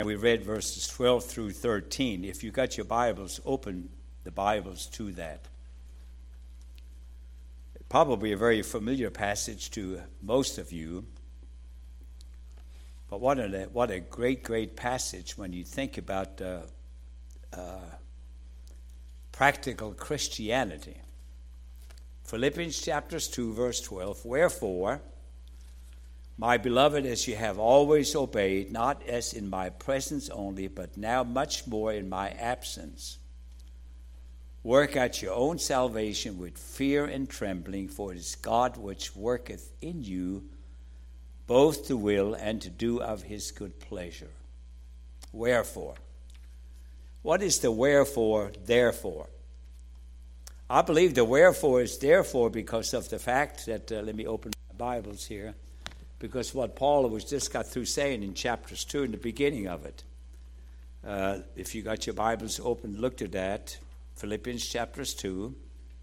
We read verses 12 through 13. If you got your Bibles, open the Bibles to that. Probably a very familiar passage to most of you. But what a great passage when you think about practical Christianity. Philippians chapters 2, verse 12. Wherefore, my beloved, as you have always obeyed, not as in my presence only, but now much more in my absence, work out your own salvation with fear and trembling, for it is God which worketh in you both to will and to do of his good pleasure. Wherefore. What is the wherefore, therefore? I believe the wherefore is therefore because of the fact that, let me open my Bibles here, because what Paul was just got through saying in chapters 2 in the beginning of it. If you got your Bibles open, look at that. Philippians chapters 2.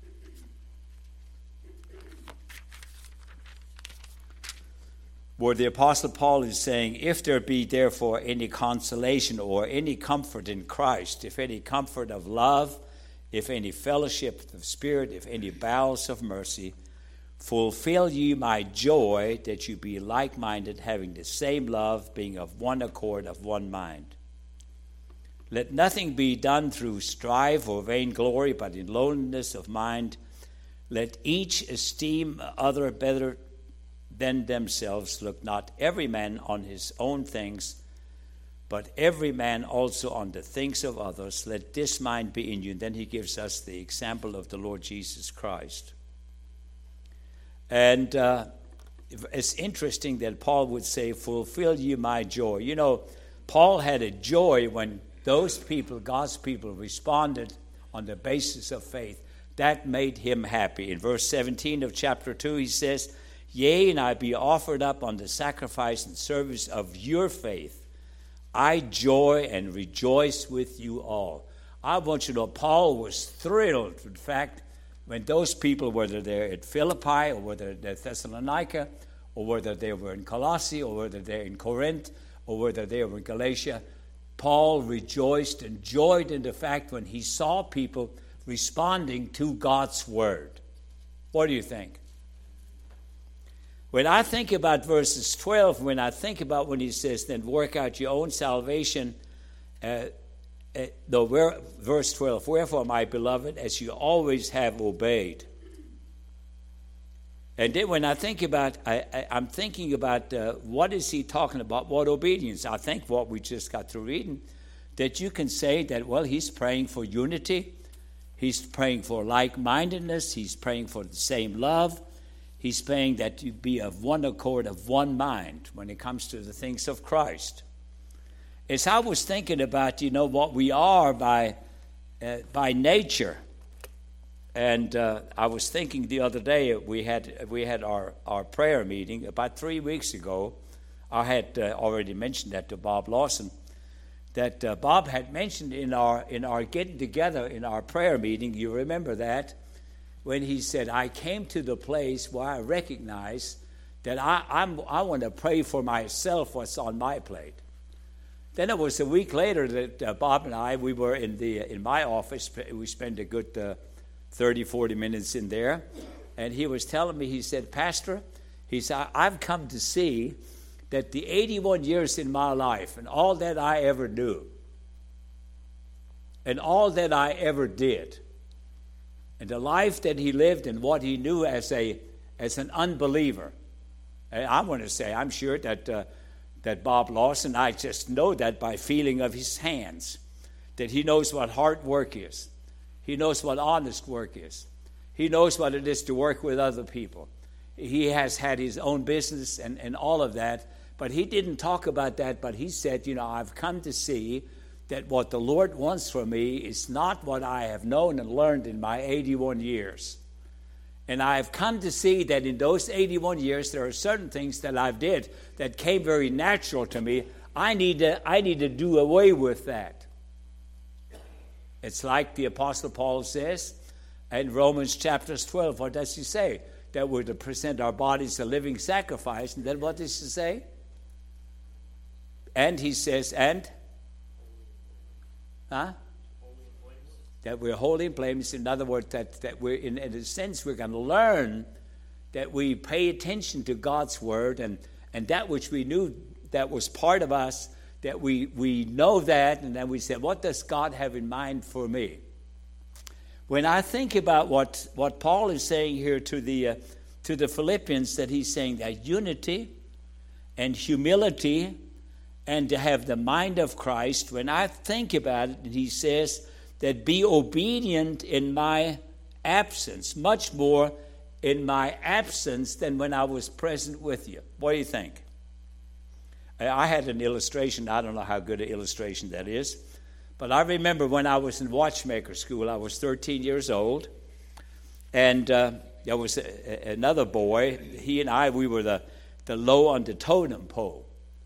Where the Apostle Paul is saying, if there be therefore any consolation or any comfort in Christ, if any comfort of love, if any fellowship of the Spirit, if any bowels of mercy, fulfill ye my joy, that you be like-minded, having the same love, being of one accord, of one mind. Let nothing be done through strife or vainglory, but in lowliness of mind. Let each esteem other better than themselves. Look not every man on his own things, but every man also on the things of others. Let this mind be in you. And then he gives us the example of the Lord Jesus Christ. And it's interesting that Paul would say, fulfill you my joy. You know, Paul had a joy when those people, God's people, responded on the basis of faith. That made him happy. In verse 17 of chapter 2, he says, yea, and I be offered up on the sacrifice and service of your faith. I joy and rejoice with you all. I want you to know, Paul was thrilled with the fact when those people, whether they're at Philippi or whether they're at Thessalonica or whether they were in Colossae or whether they're in Corinth or whether they were in Galatia, Paul rejoiced and joyed in the fact when he saw people responding to God's word. What do you think? When I think about verses 12, when I think about when he says, then work out your own salvation, verse 12, wherefore, my beloved, as you always have obeyed. And then when I think about, I'm thinking about what is he talking about, what obedience? I think what we just got through reading, that you can say that, well, he's praying for unity. He's praying for like-mindedness. He's praying for the same love. He's praying that you be of one accord, of one mind when it comes to the things of Christ. As I was thinking about, what we are by nature, and I was thinking the other day we had our prayer meeting about 3 weeks ago. I had already mentioned that to Bob Lawson, that Bob had mentioned in our getting together in our prayer meeting. You remember that? When he said, I came to the place where I recognize that I want to pray for myself what's on my plate. Then it was a week later that Bob and I, we were in my office. We spent a good 30, 40 minutes in there. And he was telling me, he said, Pastor, he said, I've come to see that the 81 years in my life and all that I ever knew and all that I ever did, and the life that he lived and what he knew as an unbeliever. And I want to say, I'm sure that Bob Lawson, I just know that by feeling of his hands, that he knows what hard work is. He knows what honest work is. He knows what it is to work with other people. He has had his own business and all of that, but he didn't talk about that, but he said, I've come to see that what the Lord wants from me is not what I have known and learned in my 81 years. And I have come to see that in those 81 years, there are certain things that I've did that came very natural to me. I need to do away with that. It's like the Apostle Paul says in Romans chapters 12. What does he say? That we're to present our bodies a living sacrifice. And then what does he say? And he says, and Huh? That we're holy and blameless. In other words, that we're, in a sense, we're going to learn that we pay attention to God's word and that which we knew that was part of us, that we know that, and then we say, what does God have in mind for me? When I think about what Paul is saying here to the Philippians, that he's saying that unity and humility and to have the mind of Christ, when I think about it, and he says that be obedient in my absence, much more in my absence than when I was present with you. What do you think? I had an illustration. I don't know how good an illustration that is. But I remember when I was in watchmaker school, I was 13 years old. And there was another boy. He and I, we were the low on the totem pole.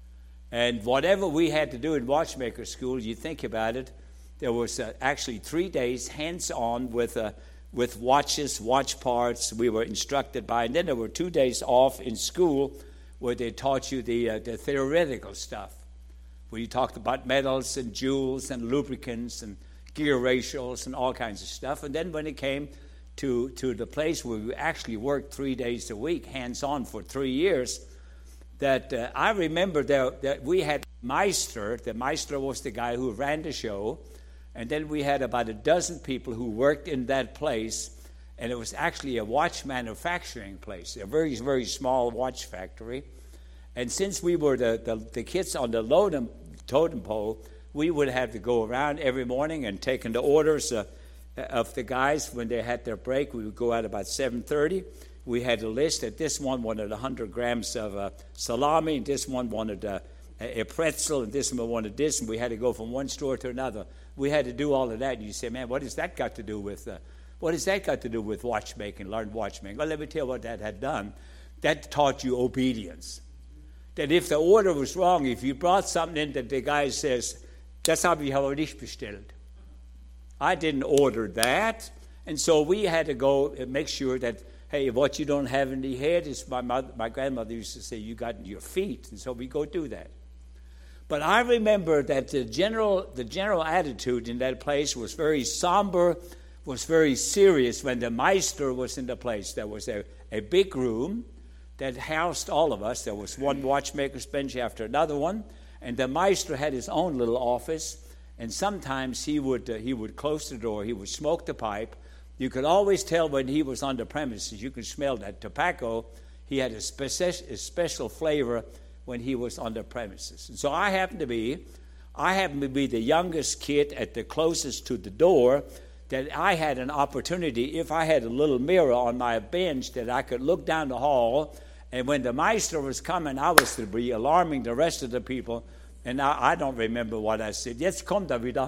And whatever we had to do in watchmaker school, you think about it, there was actually 3 days hands-on with watches, watch parts we were instructed by. And then there were 2 days off in school where they taught you the theoretical stuff, where you talked about metals and jewels and lubricants and gear ratios and all kinds of stuff. And then when it came to the place where we actually worked 3 days a week, hands-on for 3 years, that I remember that we had Meister. The Meister was the guy who ran the show. And then we had about a dozen people who worked in that place. And it was actually a watch manufacturing place, a very, very small watch factory. And since we were the kids on the totem pole, we would have to go around every morning and taking the orders of the guys when they had their break. We would go out about 7:30. We had a list that this one wanted 100 grams of salami, and this one wanted a pretzel, and this one wanted this, and we had to go from one store to another. We had to do all of that. And you say, man, what has that got to do with watchmaking, learned watchmaking? Well, let me tell you what that had done. That taught you obedience. That if the order was wrong, if you brought something in that the guy says, das habe ich aber nicht bestellt. I didn't order that. And so we had to go and make sure that, hey, what you don't have in the head is, my grandmother used to say, you got in your feet. And so we go do that. But I remember that the general attitude in that place was very somber, was very serious when the Meister was in the place. There was a big room that housed all of us. There was one watchmaker's bench after another one, and the Meister had his own little office, and sometimes he would close the door, he would smoke the pipe. You could always tell when he was on the premises. You could smell that tobacco. He had a special flavor when he was on the premises. And so I happened to be the youngest kid at the closest to the door, that I had an opportunity, if I had a little mirror on my bench, that I could look down the hall, and when the Meister was coming, I was to be alarming the rest of the people. And I don't remember what I said. Jetzt kommt er wieder.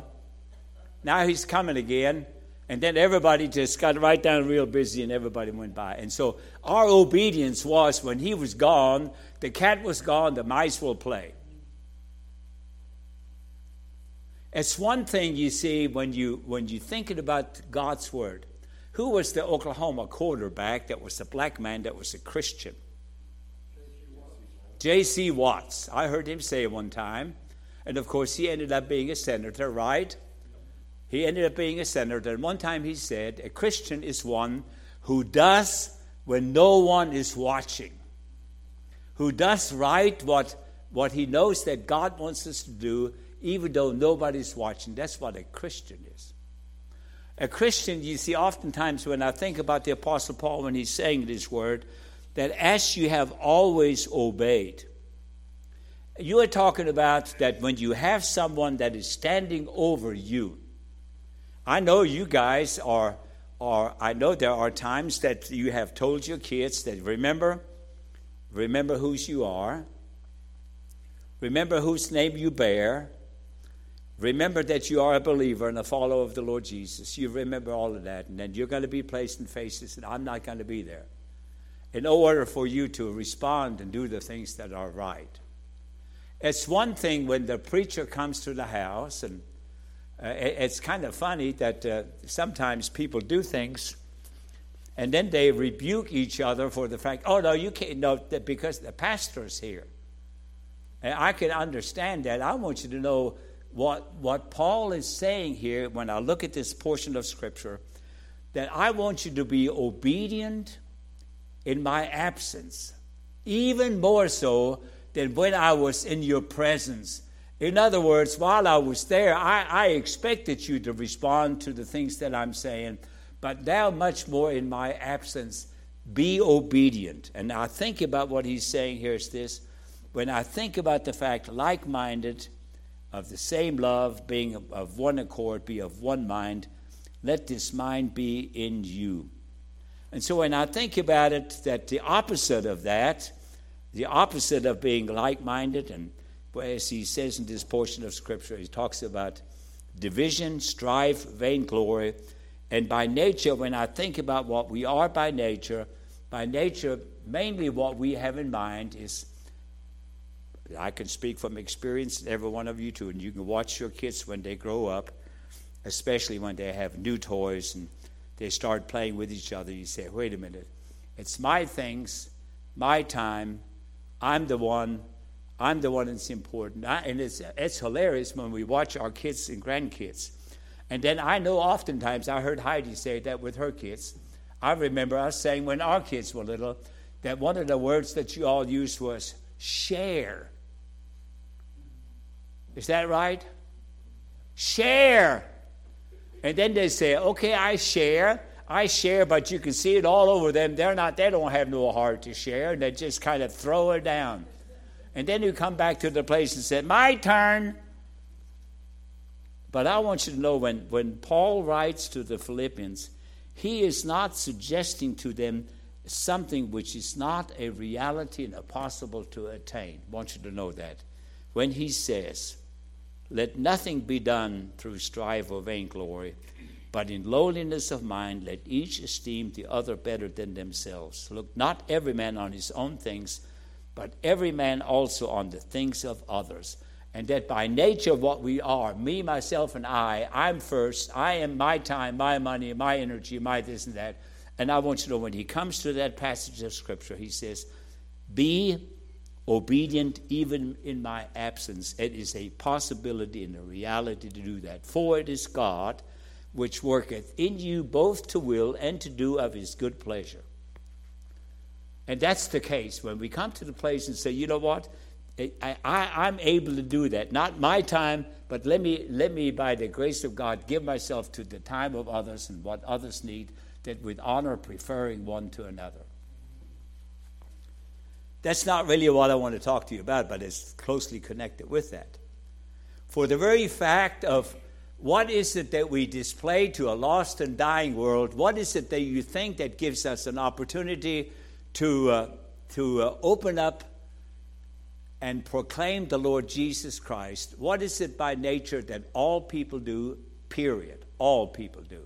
Now he's coming again. And then everybody just got right down real busy, and everybody went by. And so our obedience was, when he was gone, the cat was gone, the mice will play. It's one thing, you see, when you're thinking about God's word. Who was the Oklahoma quarterback that was a black man that was a Christian? J.C. Watts. I heard him say it one time. And, of course, he ended up being a senator, right? He ended up being a senator. And one time he said, a Christian is one who does when no one is watching. Who does right what he knows that God wants us to do, even though nobody's watching. That's what a Christian is. A Christian, you see, oftentimes when I think about the Apostle Paul when he's saying this word, that as you have always obeyed. You are talking about that when you have someone that is standing over you. I know you guys I know there are times that you have told your kids that remember whose you are. Remember whose name you bear. Remember that you are a believer and a follower of the Lord Jesus. You remember all of that. And then you're going to be placed in faces and I'm not going to be there. In order for you to respond and do the things that are right. It's one thing when the preacher comes to the house, and it's kind of funny that sometimes people do things and then they rebuke each other for the fact, oh, no, you can't, no, because the pastor's here. And I can understand that. I want you to know what Paul is saying here, when I look at this portion of Scripture, that I want you to be obedient in my absence, even more so than when I was in your presence. In other words, while I was there, I expected you to respond to the things that I'm saying, but now much more in my absence, be obedient. And I think about what he's saying here is this. When I think about the fact, like-minded, of the same love, being of one accord, be of one mind, let this mind be in you. And so when I think about it, that the opposite of that, the opposite of being like-minded, and as he says in this portion of Scripture, he talks about division, strife, vainglory. And by nature, when I think about what we are by nature, mainly what we have in mind is, I can speak from experience, every one of you too, and you can watch your kids when they grow up, especially when they have new toys and they start playing with each other. You say, wait a minute, it's my things, my time, I'm the one that's important. And it's hilarious when we watch our kids and grandkids. And then I know oftentimes, I heard Heidi say that with her kids. I remember us saying when our kids were little, that one of the words that you all used was share. Is that right? Share. And then they say, okay, I share, but you can see it all over them. They don't have no heart to share, and they just kind of throw it down. And then you come back to the place and say, my turn. But I want you to know when Paul writes to the Philippians, he is not suggesting to them something which is not a reality and impossible to attain. I want you to know that. When he says, let nothing be done through strife or vainglory, but in lowliness of mind, let each esteem the other better than themselves. Look, not every man on his own things, but every man also on the things of others. And that by nature what we are, me, myself, and I'm first. I am my time, my money, my energy, my this and that. And I want you to know when he comes to that passage of Scripture, he says, be obedient even in my absence. It is a possibility and a reality to do that. For it is God which worketh in you both to will and to do of his good pleasure. And that's the case. When we come to the place and say, you know what? I'm able to do that. Not my time, but let me, by the grace of God, give myself to the time of others and what others need, that with honor preferring one to another. That's not really what I want to talk to you about, but it's closely connected with that. For the very fact of what is it that we display to a lost and dying world, what is it that you think that gives us an opportunity to open up and proclaim the Lord Jesus Christ? What is it by nature that all people do, period? All people do.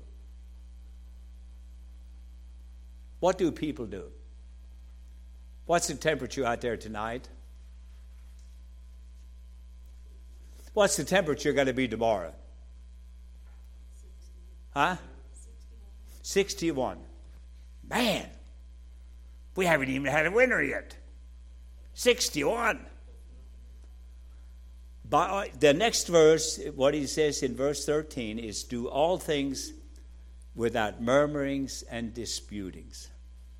What do people do? What's the temperature out there tonight? What's the temperature going to be tomorrow? Huh? 61. Man, we haven't even had a winter yet. 61. But the next verse, what he says in verse 13 is, do all things without murmurings and disputings.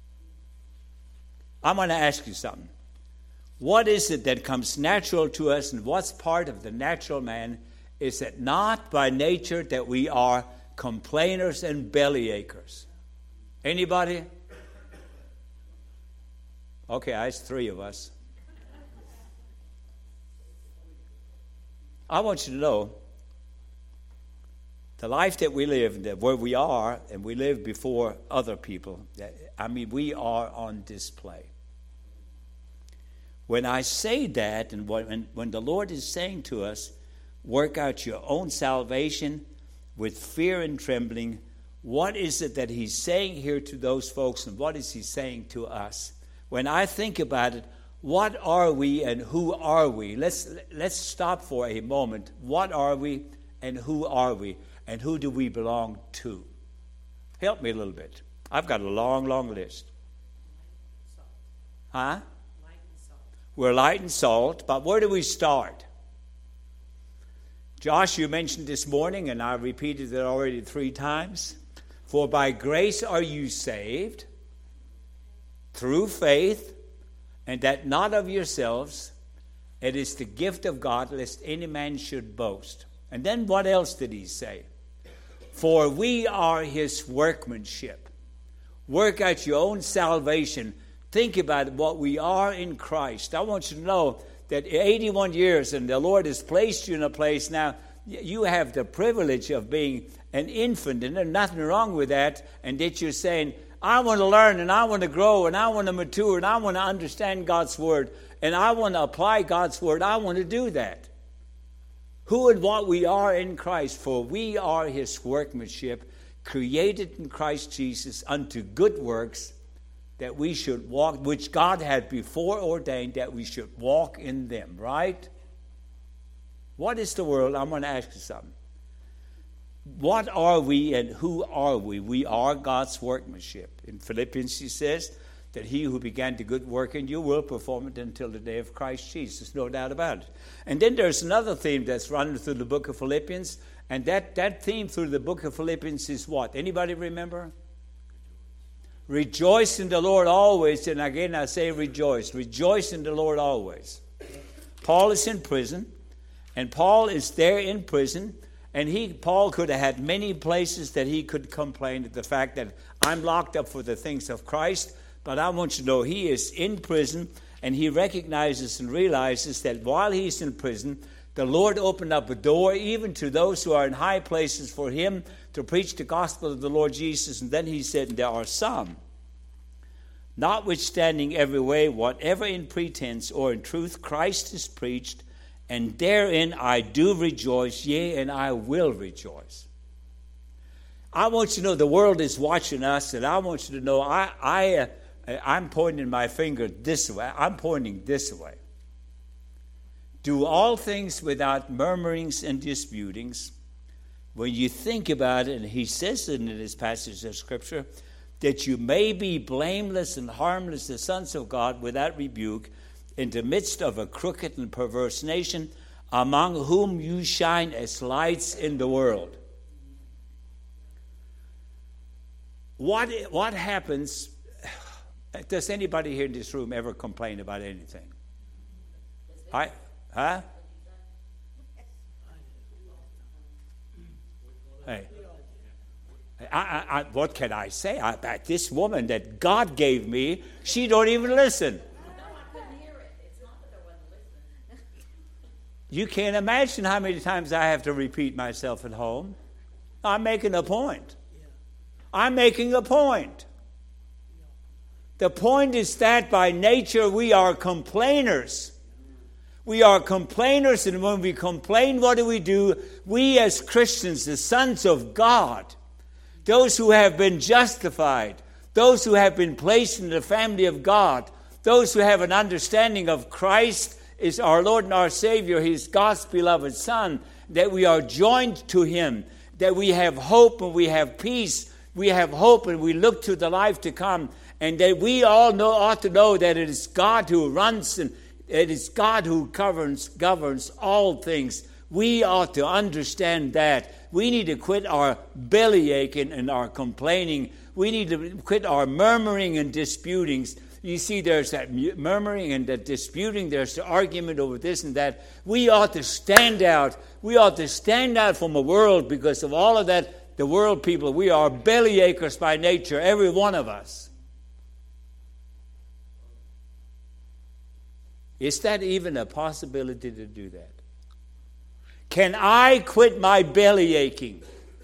I'm going to ask you something. What is it that comes natural to us, and what's part of the natural man? Is it not by nature that we are complainers and bellyachers? Anybody? Okay, that's three of us. I want you to know the life that we live, where we are, and we live before other people, we are on display. When I say that, and when the Lord is saying to us, work out your own salvation with fear and trembling, what is it that he's saying here to those folks, and what is he saying to us? When I think about it, what are we and who are we? Let's stop for a moment. What are we and who are we? And who do we belong to? Help me a little bit. I've got a long, long list. Huh? We're light and salt, but where do we start? Josh, you mentioned this morning, and I repeated it already 3 times. For by grace are you saved, through faith, and that not of yourselves. It is the gift of God, lest any man should boast. And then what else did he say? For we are his workmanship. Work out your own salvation. Think about what we are in Christ. I want you to know that 81 years and the Lord has placed you in a place now. You have the privilege of being an infant, and there's nothing wrong with that. And that you're saying, I want to learn, and I want to grow, and I want to mature, and I want to understand God's word, and I want to apply God's word. I want to do that. Who and what we are in Christ, for we are his workmanship, created in Christ Jesus unto good works, that we should walk, which God had before ordained that we should walk in them, right? What is the world? I'm going to ask you something. What are we and who are we? We are God's workmanship. In Philippians, he says that he who began the good work in you will perform it until the day of Christ Jesus. No doubt about it. And then there's another theme that's running through the book of Philippians. And that theme through the book of Philippians is what? Anybody remember? Rejoice in the Lord always. And again, I say rejoice. Rejoice in the Lord always. Paul is in prison. And Paul is there in prison. And Paul could have had many places that he could complain at the fact that I'm locked up for the things of Christ. But I want you to know he is in prison. And he recognizes and realizes that while he's in prison, the Lord opened up a door even to those who are in high places for him to preach the gospel of the Lord Jesus. And then he said, there are some, notwithstanding every way, whatever in pretense or in truth Christ is preached, and therein I do rejoice, yea, and I will rejoice. I want you to know the world is watching us, and I want you to know I'm pointing my finger this way. I'm pointing this way. Do all things without murmurings and disputings. When you think about it, and he says it in this passage of Scripture, that you may be blameless and harmless, the sons of God, without rebuke, in the midst of a crooked and perverse nation, among whom you shine as lights in the world. What happens? Does anybody here in this room ever complain about anything? Huh? Hey. What can I say? About this woman that God gave me, she don't even listen. You can't imagine how many times I have to repeat myself at home. I'm making a point. I'm making a point. The point is that by nature we are complainers. We are complainers, and when we complain, what do? We as Christians, the sons of God, those who have been justified, those who have been placed in the family of God, those who have an understanding of Christ is our Lord and our Savior, his God's beloved Son, that we are joined to him, that we have hope and we have peace, we have hope and we look to the life to come, and that we all ought to know that it is God who runs and it is God who governs all things. We ought to understand that. We need to quit our belly aching and our complaining. We need to quit our murmuring and disputings. You see, there's that murmuring and that disputing. There's the argument over this and that. We ought to stand out. We ought to stand out from the world because of all of that. The world people, we are belly achers by nature, every one of us. Is that even a possibility to do that? Can I quit my belly aching?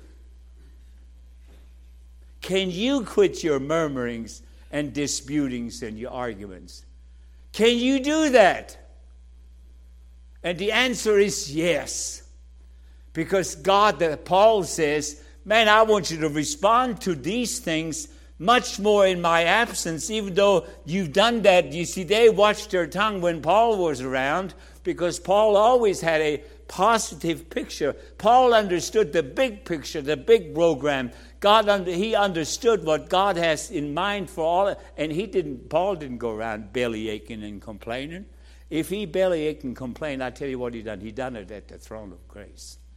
Can you quit your murmurings and disputings and your arguments? Can you do that? And the answer is yes. Because Paul says, man, I want you to respond to these things much more in my absence, even though you've done that. You see, they watched their tongue when Paul was around because Paul always had a positive picture. Paul understood the big picture, the big program. He understood what God has in mind for all, and Paul didn't go around belly aching and complaining. If he belly ached and complained, I tell you what he done. He done it at the throne of grace.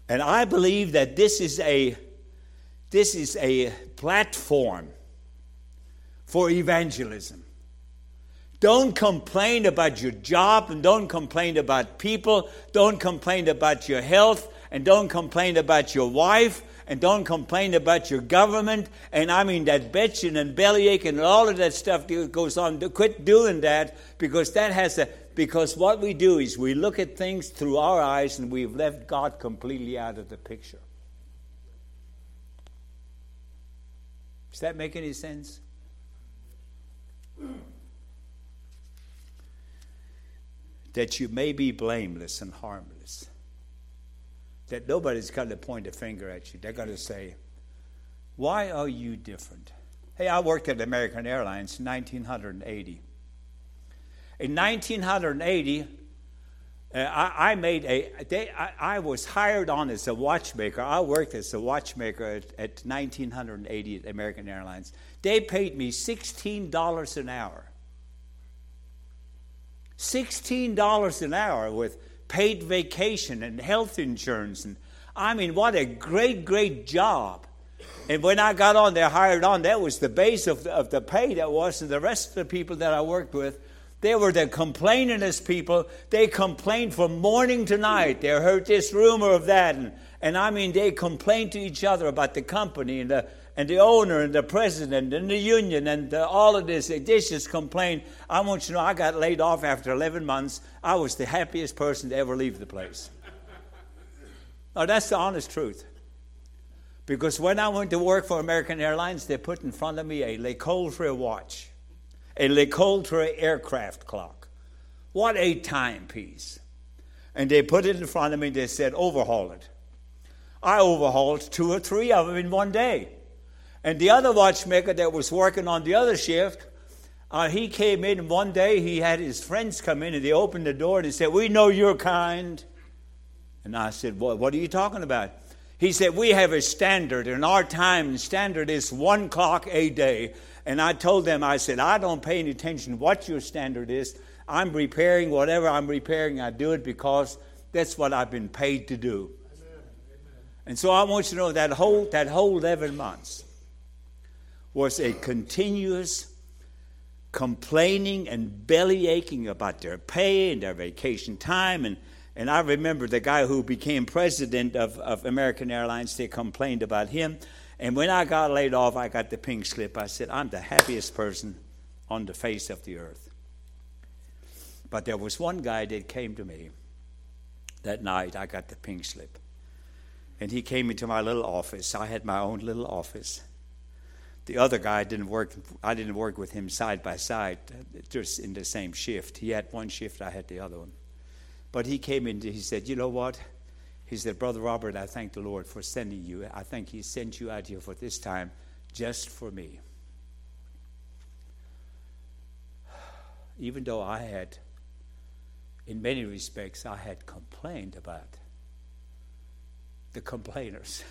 And I believe that this is a platform for evangelism. Don't complain about your job, and don't complain about people. Don't complain about your health, and don't complain about your wife, and don't complain about your government. And I mean that bitching and bellyache and all of that stuff that goes on. Quit doing that, because because what we do is we look at things through our eyes, and we've left God completely out of the picture. Does that make any sense? That you may be blameless and harmless. That nobody's going to point a finger at you. They're going to say, why are you different? Hey, I worked at American Airlines in 1980. In 1980, I was hired on as a watchmaker. I worked as a watchmaker at 1980 at American Airlines. They paid me $16 an hour. $16 an hour with paid vacation and health insurance. And I mean, what a great, great job. And when I got on there, hired on, that was the base of the pay that was. And the rest of the people that I worked with, they were the complainingest people. They complained from morning to night. They heard this rumor of that. And I mean, they complained to each other about the company and the owner and the president and the union and all of this. They just complained. I want you to know, I got laid off after 11 months. I was the happiest person to ever leave the place. Now, that's the honest truth. Because when I went to work for American Airlines, they put in front of me a Le Coultre watch, a Le Coultre aircraft clock. What a timepiece. And they put it in front of me. They said, overhaul it. I overhauled 2 or 3 of them in one day. And the other watchmaker that was working on the other shift, he came in one day. He had his friends come in, and they opened the door, and they said, we know you're kind. And I said, well, what are you talking about? He said, we have a standard, and our time standard is 1 clock a day. And I told them, I said, I don't pay any attention what your standard is. I'm repairing whatever I'm repairing. I do it because that's what I've been paid to do. Amen. And so I want you to know that whole 11 months was a continuous complaining and belly aching about their pay and their vacation time. And I remember the guy who became president of American Airlines, they complained about him. And when I got laid off, I got the pink slip. I said, I'm the happiest person on the face of the earth. But there was one guy that came to me that night. I got the pink slip. And he came into my little office. I had my own little office. The other guy didn't work. I didn't work with him side by side, just in the same shift. He had one shift, I had the other one. But he came in, he said, you know what? He said, Brother Robert, I thank the Lord for sending you. I think he sent you out here for this time just for me. Even though I had, in many respects, I had complained about the complainers.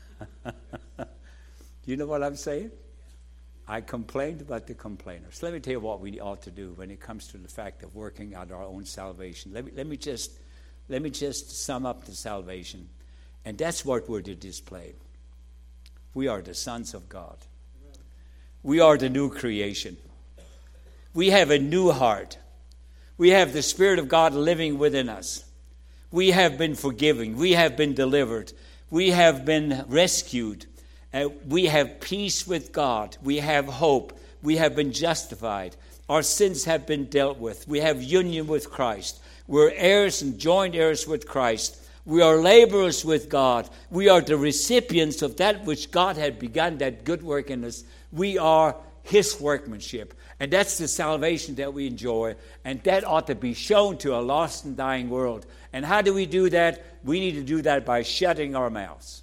You know what I'm saying? I complained about the complainers. Let me tell you what we ought to do when it comes to the fact of working out our own salvation. Let me just sum up the salvation. And that's what we're to display. We are the sons of God. We are the new creation. We have a new heart. We have the Spirit of God living within us. We have been forgiven. We have been delivered. We have been rescued. We have peace with God. We have hope. We have been justified. Our sins have been dealt with. We have union with Christ. We're heirs and joint heirs with Christ. We are laborers with God. We are the recipients of that which God had begun, that good work in us. We are His workmanship. And that's the salvation that we enjoy. And that ought to be shown to a lost and dying world. And how do we do that? We need to do that by shutting our mouths.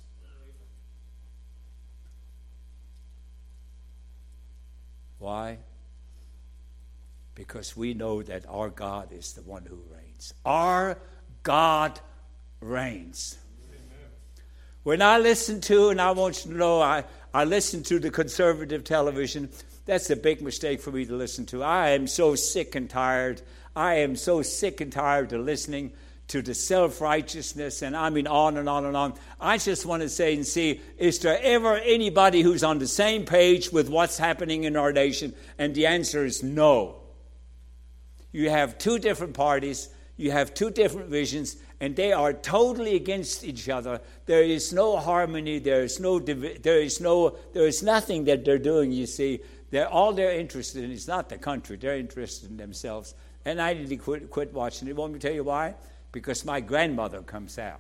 Why? Because we know that our God is the one who reigns. Our God reigns. Amen. When I listen to, and I want you to know, I listen to the conservative television. That's a big mistake for me to listen to. I am so sick and tired. I am so sick and tired of listening to the self-righteousness, and I mean on and on and on. I just want to say and see, is there ever anybody who's on the same page with what's happening in our nation? And the answer is no. You have two different parties, you have two different visions, and they are totally against each other. There is no harmony, there is nothing that they're doing, you see. All they're interested in is not the country, they're interested in themselves. And I need to quit watching it. Want me to tell you why? Because my grandmother comes out.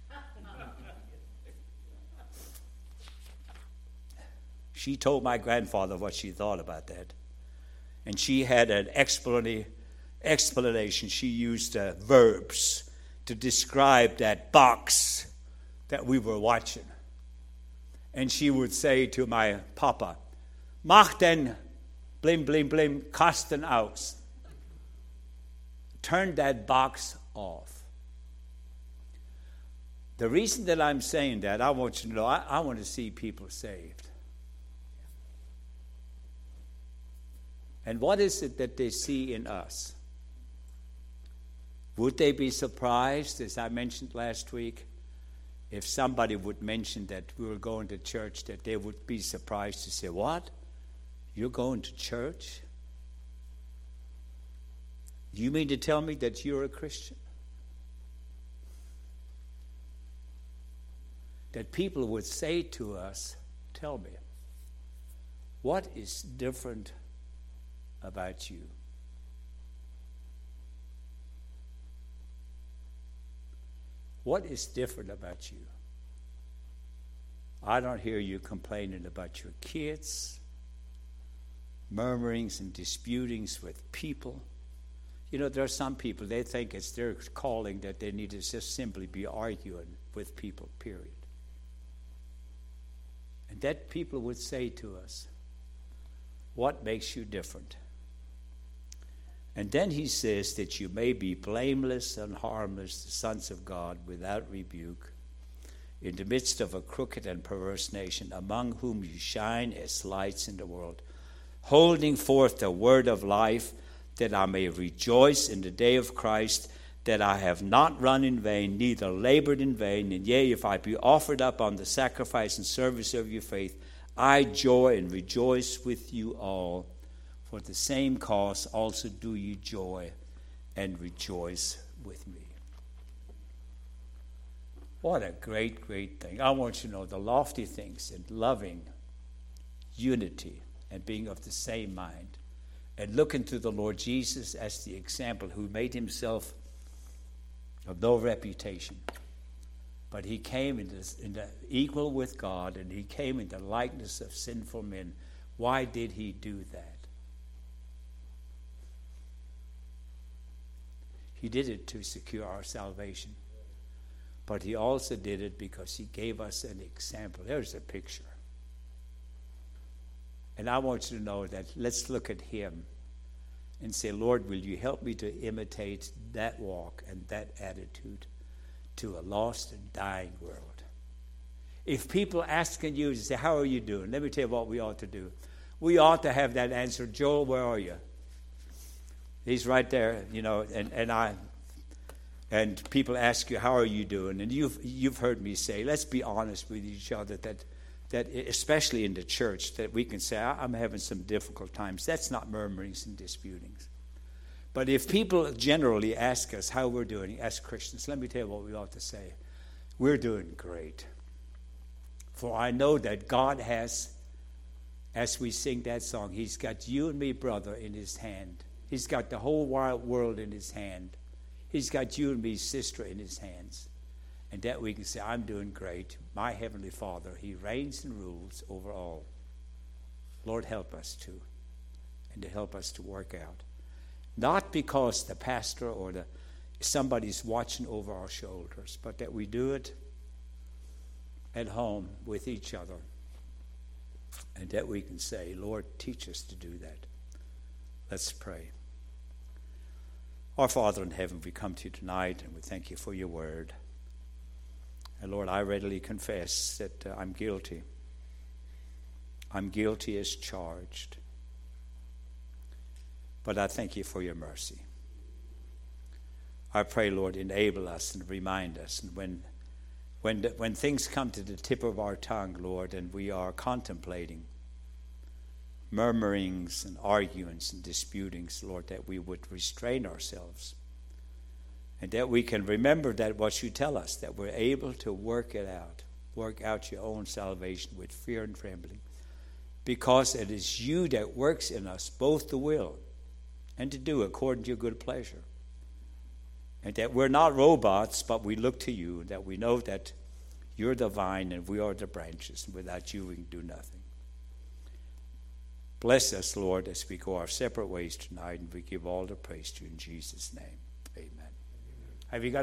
She told my grandfather what she thought about that. And she had an explanation. She used verbs to describe that box that we were watching. And she would say to my papa, "Mach den blim blim blim Kasten aus." Turn that box off. The reason that I'm saying that, I want you to know, I want to see people saved. And what is it that they see in us? Would they be surprised, as I mentioned last week, if somebody would mention that we were going to church, that they would be surprised to say, "What? You're going to church? You mean to tell me that you're a Christian?" That people would say to us, "Tell me, what is different about you?" What is different about you? I don't hear you complaining about your kids, murmurings and disputings with people. You know, there are some people, they think it's their calling that they need to just simply be arguing with people, period. And that people would say to us, "What makes you different?" And then he says that you may be blameless and harmless, the sons of God, without rebuke, in the midst of a crooked and perverse nation, among whom you shine as lights in the world, holding forth the word of life, that I may rejoice in the day of Christ, that I have not run in vain, neither labored in vain. And yea, if I be offered up on the sacrifice and service of your faith, I joy and rejoice with you all. For the same cause also do you joy and rejoice with me. What a great, great thing. I want you to know the lofty things in loving, unity, and being of the same mind. And looking to the Lord Jesus as the example, who made himself of no reputation. But he came in the equal with God, and he came in the likeness of sinful men. Why did he do that? He did it to secure our salvation. But he also did it because he gave us an example. There's a picture. And I want you to know that let's look at him and say, "Lord, will you help me to imitate that walk and that attitude to a lost and dying world?" If people asking you to say, "How are you doing?" Let me tell you what we ought to do. We ought to have that answer, "Joel, where are you?" He's right there, you know, and people ask you, "How are you doing?" And you've heard me say, let's be honest with each other, that especially in the church, that we can say, "I'm having some difficult times." That's not murmurings and disputings. But if people generally ask us how we're doing as Christians, let me tell you what we ought to say. We're doing great. For I know that God has, as we sing that song, he's got you and me, brother, in his hand. He's got the whole wide world in his hand. He's got you and me, sister, in his hands. And that we can say, "I'm doing great. My Heavenly Father, he reigns and rules over all." Lord, help us to, and to help us to work out. Not because the pastor or somebody's watching over our shoulders, but that we do it at home with each other. And that we can say, "Lord, teach us to do that." Let's pray. Our Father in heaven, we come to you tonight and we thank you for your word. And Lord, I readily confess that I'm guilty. I'm guilty as charged. But I thank you for your mercy. I pray, Lord, enable us and remind us. And when things come to the tip of our tongue, Lord, and we are contemplating murmurings and arguments and disputings, Lord, that we would restrain ourselves. And that we can remember that what you tell us, that we're able to work out your own salvation with fear and trembling. Because it is you that works in us both to will and to do according to your good pleasure. And that we're not robots, but we look to you, that we know that you're the vine and we are the branches, and without you we can do nothing. Bless us, Lord, as we go our separate ways tonight, and we give all the praise to you in Jesus' name. Amen. Have you got